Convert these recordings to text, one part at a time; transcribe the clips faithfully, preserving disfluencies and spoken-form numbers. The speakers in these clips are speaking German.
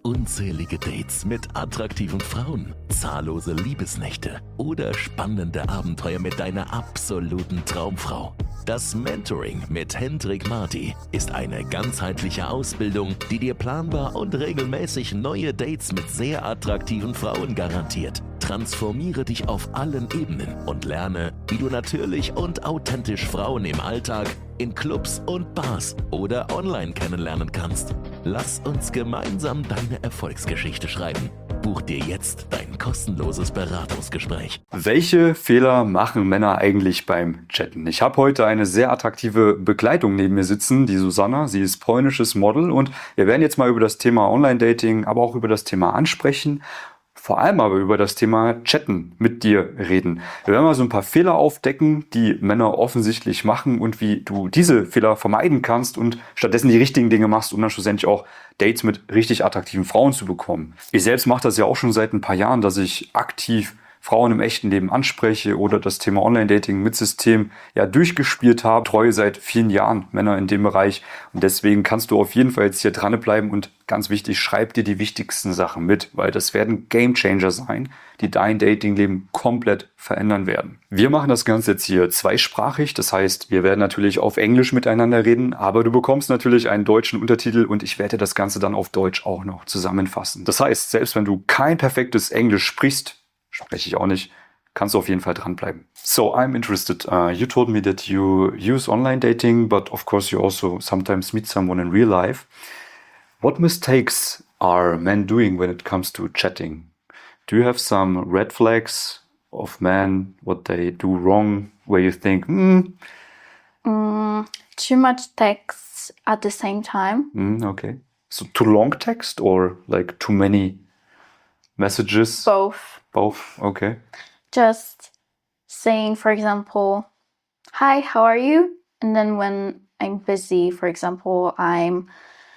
unzählige Dates mit attraktiven Frauen, zahllose Liebesnächte oder spannende Abenteuer mit deiner absoluten Traumfrau. Das Mentoring mit Hendrik Marty ist eine ganzheitliche Ausbildung, die dir planbar und regelmäßig neue Dates mit sehr attraktiven Frauen garantiert. Transformiere dich auf allen Ebenen und lerne, wie du natürlich und authentisch Frauen im Alltag, in Clubs und Bars oder online kennenlernen kannst. Lass uns gemeinsam deine Erfolgsgeschichte schreiben. Buch dir jetzt dein kostenloses Beratungsgespräch. Welche Fehler machen Männer eigentlich beim Chatten? Ich habe heute eine sehr attraktive Begleitung neben mir sitzen, die Susanna. Sie ist polnisches Model und wir werden jetzt mal über das Thema Online-Dating, aber auch über das Thema Ansprechen, vor allem aber über das Thema Chatten mit dir reden. Wir werden mal so ein paar Fehler aufdecken, die Männer offensichtlich machen und wie du diese Fehler vermeiden kannst und stattdessen die richtigen Dinge machst, um dann schlussendlich auch Dates mit richtig attraktiven Frauen zu bekommen. Ich selbst mache das ja auch schon seit ein paar Jahren, dass ich aktiv Frauen im echten Leben anspreche oder das Thema Online-Dating mit System ja durchgespielt habe. Treue seit vielen Jahren Männer in dem Bereich und deswegen kannst du auf jeden Fall jetzt hier dranbleiben und ganz wichtig, schreib dir die wichtigsten Sachen mit, weil das werden Gamechanger sein, die dein Datingleben komplett verändern werden. Wir machen das Ganze jetzt hier zweisprachig, das heißt, wir werden natürlich auf Englisch miteinander reden, aber du bekommst natürlich einen deutschen Untertitel und ich werde das Ganze dann auf Deutsch auch noch zusammenfassen. Das heißt, selbst wenn du kein perfektes Englisch sprichst, spreche ich auch nicht, kannst du auf jeden Fall dranbleiben. So, I'm interested. Uh, you told me that you use online dating, but of course you also sometimes meet someone in real life. What mistakes are men doing when it comes to chatting? Do you have some red flags of men, what they do wrong, where you think, hmm? Mm, too much text at the same time. Mm, okay. So too long text or like too many messages? Both. Both, okay. Just saying, for example, hi, how are you? And then when I'm busy, for example, I'm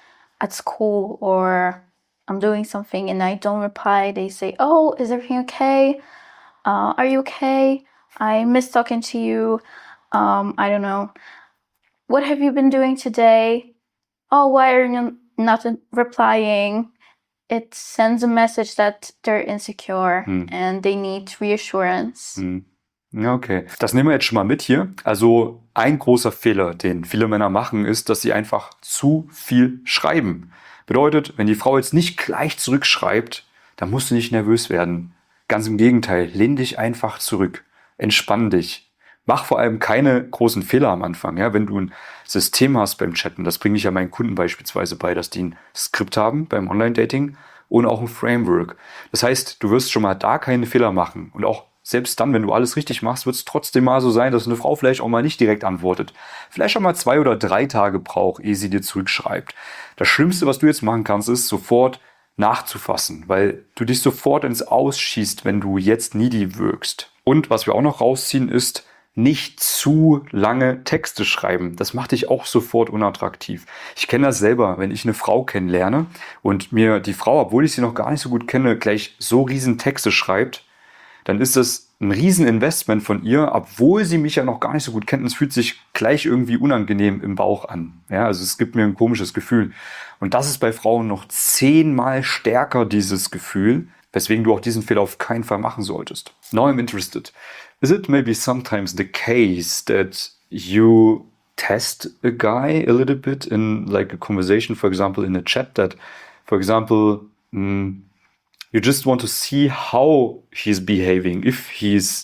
at school or I'm doing something and I don't reply, they say, oh, is everything okay? Uh, are you okay? I miss talking to you. Um, I don't know. What have you been doing today? Oh, why are you not replying? It sends a message that they're insecure hm. and they need reassurance. Hm. Okay, das nehmen wir jetzt schon mal mit hier. Also ein großer Fehler, den viele Männer machen, ist, dass sie einfach zu viel schreiben. Bedeutet, wenn die Frau jetzt nicht gleich zurückschreibt, dann musst du nicht nervös werden. Ganz im Gegenteil, lehn dich einfach zurück. Entspann dich. Mach vor allem keine großen Fehler am Anfang. Ja? Wenn du ein System hast beim Chatten, das bringe ich ja meinen Kunden beispielsweise bei, dass die ein Skript haben beim Online-Dating und auch ein Framework. Das heißt, du wirst schon mal da keine Fehler machen. Und auch selbst dann, wenn du alles richtig machst, wird es trotzdem mal so sein, dass eine Frau vielleicht auch mal nicht direkt antwortet. Vielleicht auch mal zwei oder drei Tage braucht, ehe sie dir zurückschreibt. Das Schlimmste, was du jetzt machen kannst, ist sofort nachzufassen, weil du dich sofort ins Ausschießt, wenn du jetzt needy wirkst. Und was wir auch noch rausziehen, ist, nicht zu lange Texte schreiben. Das macht dich auch sofort unattraktiv. Ich kenne das selber, wenn ich eine Frau kennenlerne und mir die Frau, obwohl ich sie noch gar nicht so gut kenne, gleich so riesen Texte schreibt, dann ist das ein riesen Investment von ihr, obwohl sie mich ja noch gar nicht so gut kennt. Und es fühlt sich gleich irgendwie unangenehm im Bauch an. Ja, also es gibt mir ein komisches Gefühl. Und das ist bei Frauen noch zehnmal stärker, dieses Gefühl, weswegen du auch diesen Fehler auf keinen Fall machen solltest. Now I'm interested. Is it maybe sometimes the case that you test a guy a little bit in like a conversation, for example, in a chat that, for example, mm, you just want to see how he's behaving, if he's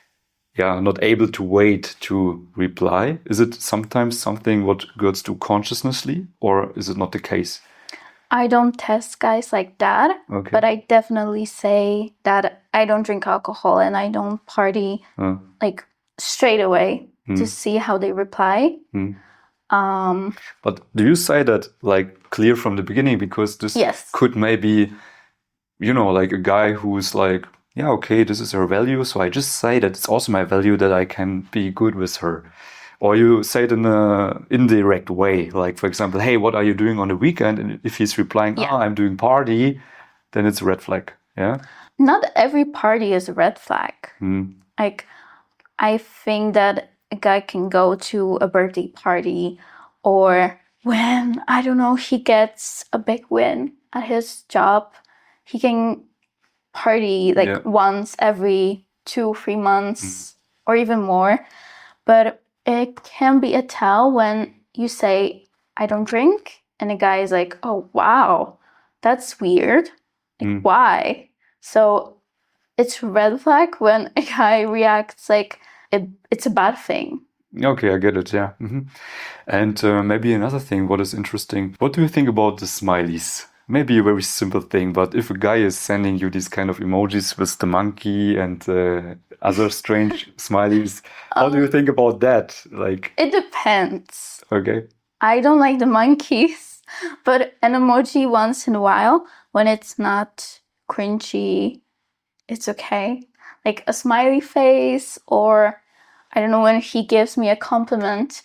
yeah, not able to wait to reply? Is it sometimes something what girls do consciously or is it not the case? I don't test guys like that, Okay. but I definitely say that I don't drink alcohol and I don't party Uh, like straight away Hmm. to see how they reply. hmm. Um, But do you say that like clear from the beginning? Because this Yes. could maybe, you know, like a guy who's like, yeah, okay, this is her value, so I just say that it's also my value that I can be good with her. Or you say it in a indirect way, like for example, hey, what are you doing on the weekend? And if he's replying, Yeah. oh, I'm doing party, then it's a red flag. Yeah. Not every party is a red flag. Hmm. Like, I think that a guy can go to a birthday party or when, I don't know, he gets a big win at his job, he can party like Yeah. once every two, three months or even more. But it can be a tell when you say, I don't drink, and the guy is like, oh, wow, that's weird. Like, Mm. why? So it's red flag when a guy reacts like it, it's a bad thing. Okay, I get it. Yeah. Mhm. And uh, maybe another thing, what is interesting, what do you think about the smileys? Maybe a very simple thing, but if a guy is sending you these kind of emojis with the monkey and uh, other strange smileys, how do you Um, think about that? Like, It depends. okay. I don't like the monkeys, but an emoji once in a while when it's not cringy, it's okay. Like a smiley face, or I don't know, when he gives me a compliment,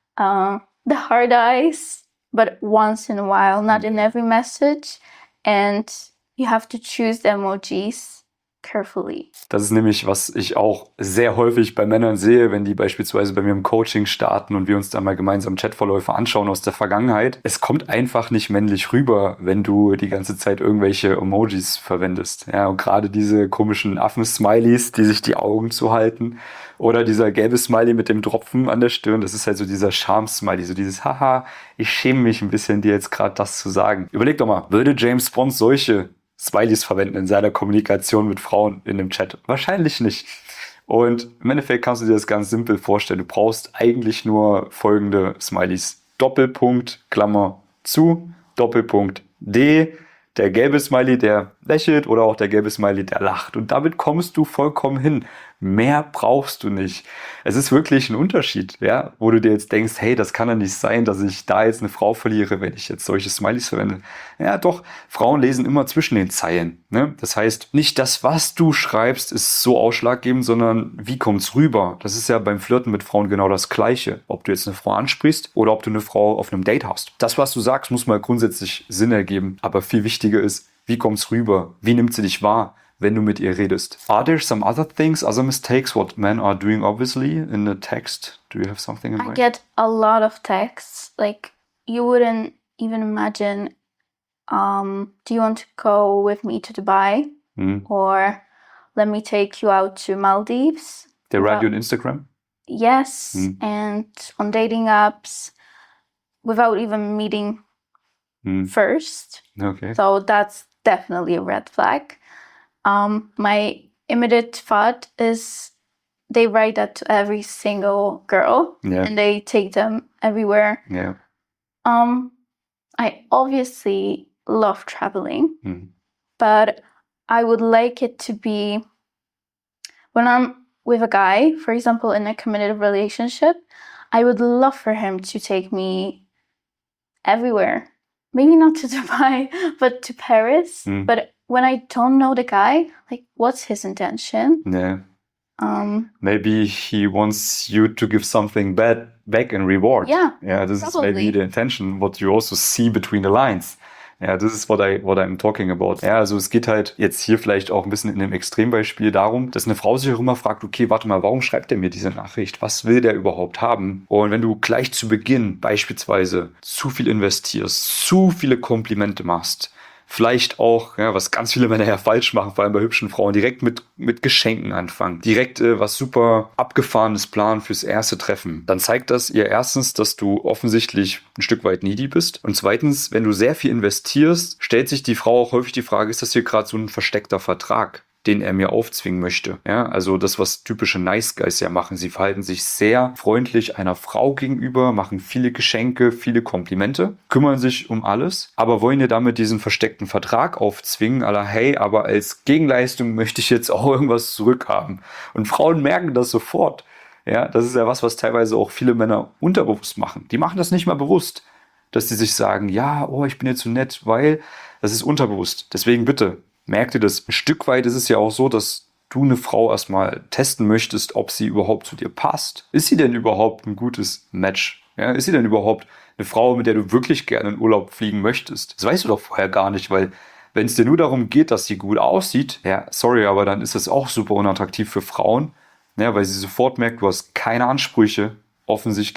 uh, the hard eyes, but once in a while, not in every message. And you have to choose the emojis carefully. Das ist nämlich, was ich auch sehr häufig bei Männern sehe, wenn die beispielsweise bei mir im Coaching starten und wir uns dann mal gemeinsam Chatverläufe anschauen aus der Vergangenheit. Es kommt einfach nicht männlich rüber, wenn du die ganze Zeit irgendwelche Emojis verwendest. Ja, und gerade diese komischen Affen-Smileys, die sich die Augen zuhalten, oder dieser gelbe Smiley mit dem Tropfen an der Stirn, das ist halt so dieser Charme-Smiley, so dieses Haha, ich schäme mich ein bisschen, dir jetzt gerade das zu sagen. Überleg doch mal, würde James Bond solche Smileys verwenden in seiner Kommunikation mit Frauen in dem Chat? Wahrscheinlich nicht. Und im Endeffekt kannst du dir das ganz simpel vorstellen. Du brauchst eigentlich nur folgende Smileys. Doppelpunkt, Klammer zu, Doppelpunkt D, der gelbe Smiley, der lächelt, oder auch der gelbe Smiley, der lacht. Und damit kommst du vollkommen hin. Mehr brauchst du nicht. Es ist wirklich ein Unterschied, ja, wo du dir jetzt denkst, hey, das kann ja nicht sein, dass ich da jetzt eine Frau verliere, wenn ich jetzt solche Smileys verwende. Ja, doch, Frauen lesen immer zwischen den Zeilen, ne? Das heißt, nicht das, was du schreibst, ist so ausschlaggebend, sondern wie kommt's rüber? Das ist ja beim Flirten mit Frauen genau das Gleiche. Ob du jetzt eine Frau ansprichst oder ob du eine Frau auf einem Date hast. Das, was du sagst, muss mal grundsätzlich Sinn ergeben. Aber viel wichtiger ist, wie kommt's rüber? Wie nimmt sie dich wahr, wenn du mit ihr redest? Are there some other things, other mistakes, what men are doing obviously in the text? Do you have something in I mind? get a lot of texts. Like, you wouldn't even imagine, um, do you want to go with me to Dubai? Hmm. Or let me take you out to Maldives? They write Wow. you on Instagram? Yes, Mm. and on dating apps without even meeting Hmm. first. Okay. So that's definitely a red flag. Um, my immediate thought is they write that to every single girl Yeah. and they take them everywhere. Yeah. Um, I obviously love traveling, Hmm. but I would like it to be when I'm with a guy, for example, in a committed relationship, I would love for him to take me everywhere. Maybe not to Dubai, but to Paris. Mm. But when I don't know the guy, like, what's his intention? Yeah. Um, Maybe he wants you to give something bad back in reward. Yeah, Yeah, this is probably. maybe the intention, what you also see between the lines. Ja, das ist what, I, what I'm talking about. Ja, also es geht halt jetzt hier vielleicht auch ein bisschen in dem Extrembeispiel darum, dass eine Frau sich auch immer fragt, okay, warte mal, warum schreibt er mir diese Nachricht? Was will der überhaupt haben? Und wenn du gleich zu Beginn beispielsweise zu viel investierst, zu viele Komplimente machst, vielleicht auch, ja, was ganz viele Männer ja falsch machen, vor allem bei hübschen Frauen, direkt mit, mit Geschenken anfangen. Direkt äh, was super abgefahrenes Plan fürs erste Treffen. Dann zeigt das ihr erstens, dass du offensichtlich ein Stück weit needy bist. Und zweitens, wenn du sehr viel investierst, stellt sich die Frau auch häufig die Frage, ist das hier gerade so ein versteckter Vertrag, den er mir aufzwingen möchte. Ja, also das, was typische Nice Guys ja machen. Sie verhalten sich sehr freundlich einer Frau gegenüber, machen viele Geschenke, viele Komplimente, kümmern sich um alles, aber wollen ihr damit diesen versteckten Vertrag aufzwingen, à la hey, aber als Gegenleistung möchte ich jetzt auch irgendwas zurückhaben. Und Frauen merken das sofort. Ja, das ist ja was, was teilweise auch viele Männer unterbewusst machen. Die machen das nicht mal bewusst, dass sie sich sagen, ja, oh, ich bin jetzt so nett, weil das ist unterbewusst. Deswegen bitte, merkt ihr das? Ein Stück weit ist es ja auch so, dass du eine Frau erstmal testen möchtest, ob sie überhaupt zu dir passt. Ist sie denn überhaupt ein gutes Match? Ja, ist sie denn überhaupt eine Frau, mit der du wirklich gerne in Urlaub fliegen möchtest? Das weißt du doch vorher gar nicht, weil wenn es dir nur darum geht, dass sie gut aussieht, ja, sorry, aber dann ist das auch super unattraktiv für Frauen, ja, weil sie sofort merkt, du hast keine Ansprüche, offensichtlich,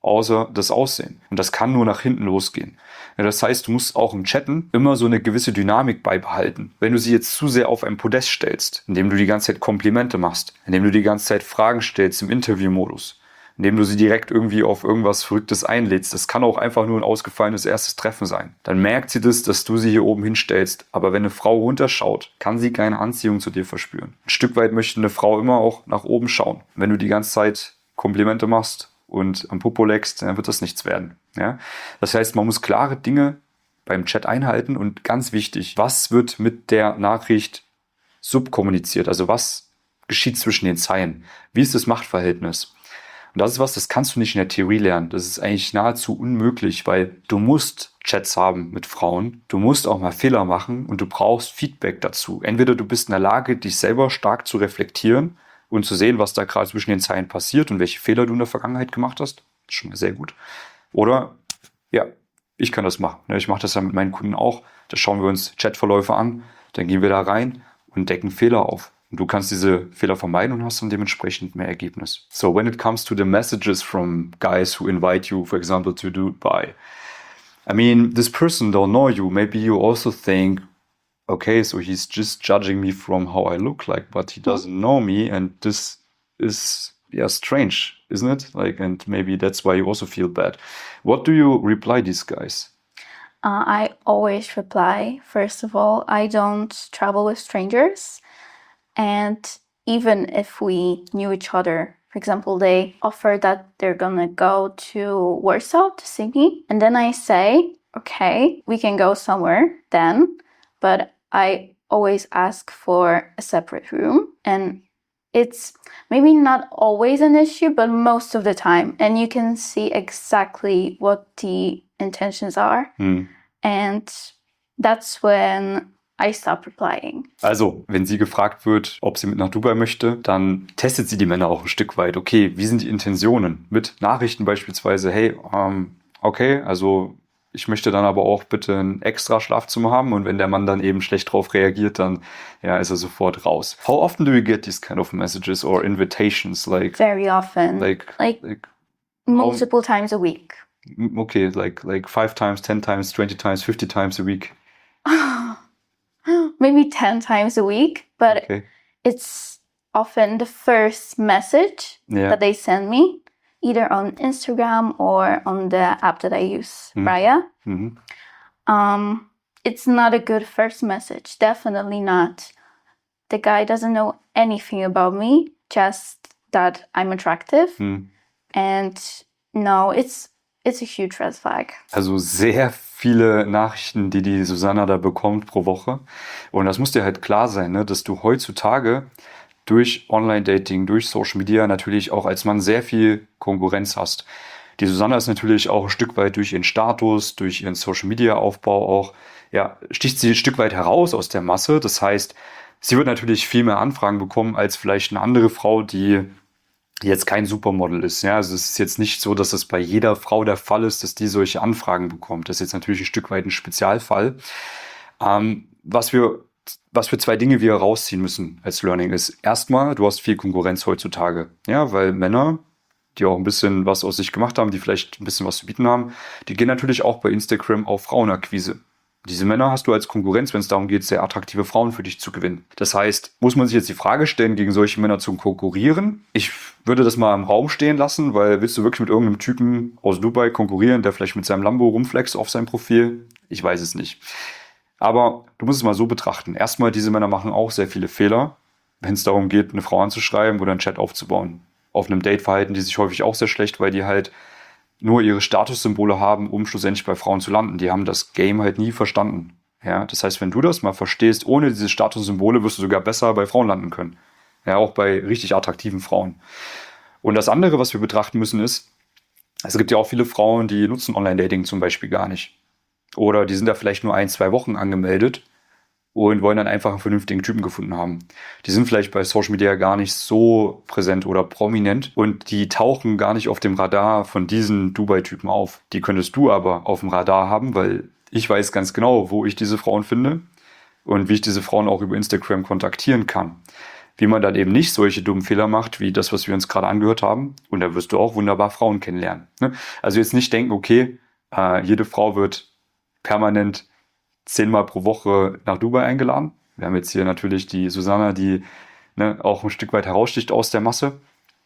außer das Aussehen. Und das kann nur nach hinten losgehen. Ja, das heißt, du musst auch im Chatten immer so eine gewisse Dynamik beibehalten. Wenn du sie jetzt zu sehr auf ein Podest stellst, indem du die ganze Zeit Komplimente machst, indem du die ganze Zeit Fragen stellst im Interviewmodus, indem du sie direkt irgendwie auf irgendwas Verrücktes einlädst, das kann auch einfach nur ein ausgefallenes erstes Treffen sein. Dann merkt sie das, dass du sie hier oben hinstellst. Aber wenn eine Frau runterschaut, kann sie keine Anziehung zu dir verspüren. Ein Stück weit möchte eine Frau immer auch nach oben schauen. Wenn du die ganze Zeit Komplimente machst und am Popo leckst, dann wird das nichts werden. Ja? Das heißt, man muss klare Dinge beim Chat einhalten und ganz wichtig, was wird mit der Nachricht subkommuniziert? Also was geschieht zwischen den Zeilen? Wie ist das Machtverhältnis? Und das ist was, das kannst du nicht in der Theorie lernen. Das ist eigentlich nahezu unmöglich, weil du musst Chats haben mit Frauen, du musst auch mal Fehler machen und du brauchst Feedback dazu. Entweder du bist in der Lage, dich selber stark zu reflektieren und zu sehen, was da gerade zwischen den Zeilen passiert und welche Fehler du in der Vergangenheit gemacht hast. Das ist schon mal sehr gut. Oder, ja, ich kann das machen. Ich mache das ja mit meinen Kunden auch. Da schauen wir uns Chatverläufe an, dann gehen wir da rein und decken Fehler auf. Und du kannst diese Fehler vermeiden und hast dann dementsprechend mehr Ergebnis. So, when it comes to the messages from guys who invite you, for example, to Dubai, I mean, this person don't know you. Maybe you also think, okay, so he's just judging me from how I look like, but he doesn't know me, and this is, yeah, strange, isn't it? Like, and maybe that's why you also feel bad. What do you reply these guys? Uh, I always reply, first of all, I don't travel with strangers. And even if we knew each other, for example, they offer that they're gonna go to Warsaw to see me. And then I say, okay, we can go somewhere then. But I always ask for a separate room. And it's maybe not always an issue, but most of the time. And you can see exactly what the intentions are. Hm. And that's when I stop replying. Also, wenn sie gefragt wird, ob sie mit nach Dubai möchte, dann testet sie die Männer auch ein Stück weit. Okay, wie sind die Intentionen? Mit Nachrichten beispielsweise, hey, ähm, okay, also ich möchte dann aber auch bitte ein extra Schlafzimmer haben. Und wenn der Mann dann eben schlecht drauf reagiert, dann ja, ist er sofort raus. How often do you get these kind of messages or invitations? Like, Very often. like, Like like multiple times a week. okay, like, like five times, ten times, twenty times, fifty times a week. Maybe ten times a week, but Okay. it's often the first message Yeah. that they send me, either on Instagram or on the app that I use, Mm. Raya. Mhm. Um, it's not a good first message, definitely not. The guy doesn't know anything about me, just that I'm attractive. Hm. And no, it's it's a huge red flag. Also sehr viele Nachrichten, die die Susanna da bekommt pro Woche. Und das muss dir halt klar sein, ne, dass du heutzutage durch Online-Dating, durch Social Media natürlich auch als Mann sehr viel Konkurrenz hast. Die Susanna ist natürlich auch ein Stück weit durch ihren Status, durch ihren Social-Media-Aufbau auch, ja, sticht sie ein Stück weit heraus aus der Masse. Das heißt, sie wird natürlich viel mehr Anfragen bekommen als vielleicht eine andere Frau, die jetzt kein Supermodel ist. Ja, also es ist jetzt nicht so, dass das bei jeder Frau der Fall ist, dass die solche Anfragen bekommt. Das ist jetzt natürlich ein Stück weit ein Spezialfall. Ähm, was wir, was für zwei Dinge wir rausziehen müssen als Learning ist, erstmal, du hast viel Konkurrenz heutzutage. Ja, weil Männer, die auch ein bisschen was aus sich gemacht haben, die vielleicht ein bisschen was zu bieten haben, die gehen natürlich auch bei Instagram auf Frauenakquise. Diese Männer hast du als Konkurrenz, wenn es darum geht, sehr attraktive Frauen für dich zu gewinnen. Das heißt, muss man sich jetzt die Frage stellen, gegen solche Männer zu konkurrieren? Ich würde das mal im Raum stehen lassen, weil willst du wirklich mit irgendeinem Typen aus Dubai konkurrieren, der vielleicht mit seinem Lambo rumflext auf seinem Profil? Ich weiß es nicht. Aber du musst es mal so betrachten. Erstmal, diese Männer machen auch sehr viele Fehler, wenn es darum geht, eine Frau anzuschreiben oder einen Chat aufzubauen. Auf einem Date verhalten die sich häufig auch sehr schlecht, weil die halt nur ihre Statussymbole haben, um schlussendlich bei Frauen zu landen. Die haben das Game halt nie verstanden. Ja, das heißt, wenn du das mal verstehst, ohne diese Statussymbole wirst du sogar besser bei Frauen landen können. Ja, auch bei richtig attraktiven Frauen. Und das andere, was wir betrachten müssen, ist, es gibt ja auch viele Frauen, die nutzen Online-Dating zum Beispiel gar nicht. Oder die sind da vielleicht nur ein, zwei Wochen angemeldet und wollen dann einfach einen vernünftigen Typen gefunden haben. Die sind vielleicht bei Social Media gar nicht so präsent oder prominent und die tauchen gar nicht auf dem Radar von diesen Dubai-Typen auf. Die könntest du aber auf dem Radar haben, weil ich weiß ganz genau, wo ich diese Frauen finde und wie ich diese Frauen auch über Instagram kontaktieren kann. wie man dann eben nicht solche dummen Fehler macht, wie das, was wir uns gerade angehört haben. Und da wirst du auch wunderbar Frauen kennenlernen. Ne? Also jetzt nicht denken, okay, äh, jede Frau wird permanent zehnmal pro Woche nach Dubai eingeladen. Wir haben jetzt hier natürlich die Susanna, die ne, auch ein Stück weit heraussticht aus der Masse.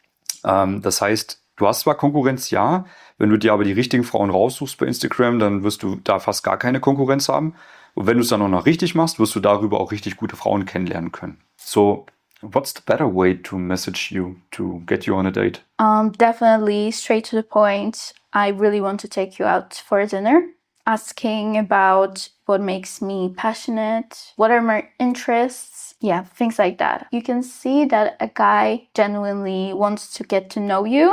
Ähm, das heißt, du hast zwar Konkurrenz, ja. Wenn du dir aber die richtigen Frauen raussuchst bei Instagram, dann wirst du da fast gar keine Konkurrenz haben. Und wenn du es dann auch noch richtig machst, wirst du darüber auch richtig gute Frauen kennenlernen können. So, what's the better way to message you to get you on a date? Um, definitely straight to the point. I really want to take you out for dinner. Asking about what makes me passionate, what are my interests, yeah, things like that. You can see that a guy genuinely wants to get to know you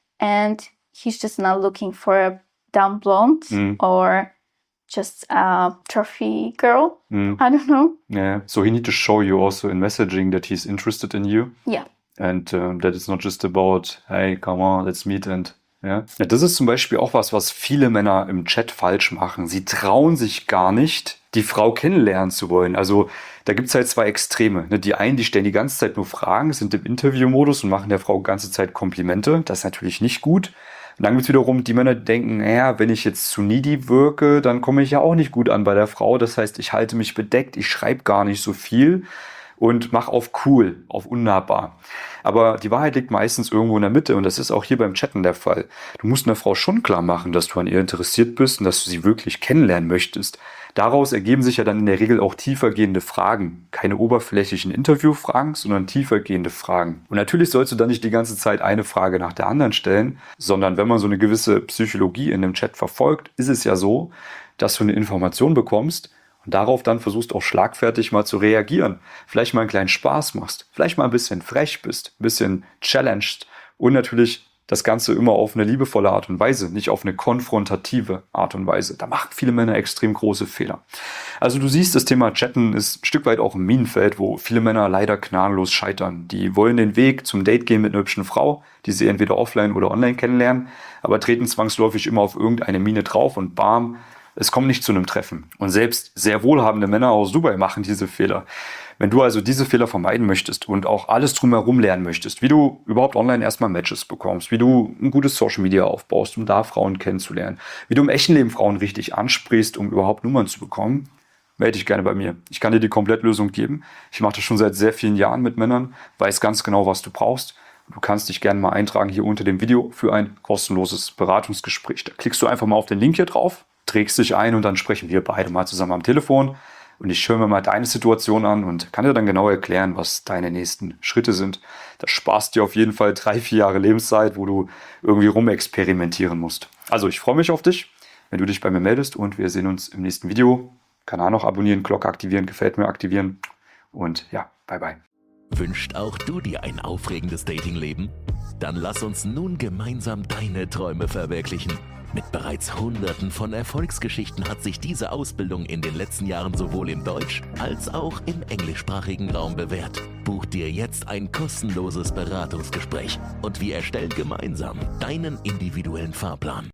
and he's just not looking for a dumb blonde mm. or just a trophy girl. Mm. I don't know. Yeah, so he needs to show you also in messaging that he's interested in you. Yeah. And uh, that it's not just about, hey, come on, let's meet and Ja. Ja, das ist zum Beispiel auch was, was viele Männer im Chat falsch machen. Sie trauen sich gar nicht, die Frau kennenlernen zu wollen. Also da gibt es halt zwei Extreme. Ne? Die einen, die stellen die ganze Zeit nur Fragen, sind im Interviewmodus und machen der Frau die ganze Zeit Komplimente. Das ist natürlich nicht gut. Und dann gibt es wiederum die Männer, die denken, naja, wenn ich jetzt zu needy wirke, dann komme ich ja auch nicht gut an bei der Frau. Das heißt, ich halte mich bedeckt, ich schreibe gar nicht so viel und mach auf cool, auf unnahbar. Aber die Wahrheit liegt meistens irgendwo in der Mitte und das ist auch hier beim Chatten der Fall. Du musst einer Frau schon klar machen, dass du an ihr interessiert bist und dass du sie wirklich kennenlernen möchtest. Daraus ergeben sich ja dann in der Regel auch tiefergehende Fragen. Keine oberflächlichen Interviewfragen, sondern tiefergehende Fragen. Und natürlich sollst du dann nicht die ganze Zeit eine Frage nach der anderen stellen, sondern wenn man so eine gewisse Psychologie in dem Chat verfolgt, ist es ja so, dass du eine Information bekommst, und darauf dann versuchst auch schlagfertig mal zu reagieren. Vielleicht mal einen kleinen Spaß machst. Vielleicht mal ein bisschen frech bist. Ein bisschen challenged. Und natürlich das Ganze immer auf eine liebevolle Art und Weise. Nicht auf eine konfrontative Art und Weise. Da machen viele Männer extrem große Fehler. Also du siehst, das Thema Chatten ist ein Stück weit auch ein Minenfeld, wo viele Männer leider gnadenlos scheitern. Die wollen den Weg zum Date gehen mit einer hübschen Frau, die sie entweder offline oder online kennenlernen, aber treten zwangsläufig immer auf irgendeine Mine drauf und bam, es kommt nicht zu einem Treffen. Und selbst sehr wohlhabende Männer aus Dubai machen diese Fehler. Wenn du also diese Fehler vermeiden möchtest und auch alles drumherum lernen möchtest, wie du überhaupt online erstmal Matches bekommst, wie du ein gutes Social Media aufbaust, um da Frauen kennenzulernen, wie du im echten Leben Frauen richtig ansprichst, um überhaupt Nummern zu bekommen, melde dich gerne bei mir. Ich kann dir die Komplettlösung geben. Ich mache das schon seit sehr vielen Jahren mit Männern, weiß ganz genau, was du brauchst. Du kannst dich gerne mal eintragen hier unter dem Video für ein kostenloses Beratungsgespräch. Da klickst du einfach mal auf den Link hier drauf, trägst dich ein und dann sprechen wir beide mal zusammen am Telefon und ich höre mir mal deine Situation an und kann dir dann genau erklären, was deine nächsten Schritte sind. Das sparst dir auf jeden Fall drei, vier Jahre Lebenszeit, wo du irgendwie rumexperimentieren musst. Also ich freue mich auf dich, wenn du dich bei mir meldest und wir sehen uns im nächsten Video. Kanal noch abonnieren, Glocke aktivieren, gefällt mir aktivieren und ja, bye bye. Wünscht auch du dir ein aufregendes Datingleben? Dann lass uns nun gemeinsam deine Träume verwirklichen. Mit bereits Hunderten von Erfolgsgeschichten hat sich diese Ausbildung in den letzten Jahren sowohl im Deutsch- als auch im englischsprachigen Raum bewährt. Buch dir jetzt ein kostenloses Beratungsgespräch und wir erstellen gemeinsam deinen individuellen Fahrplan.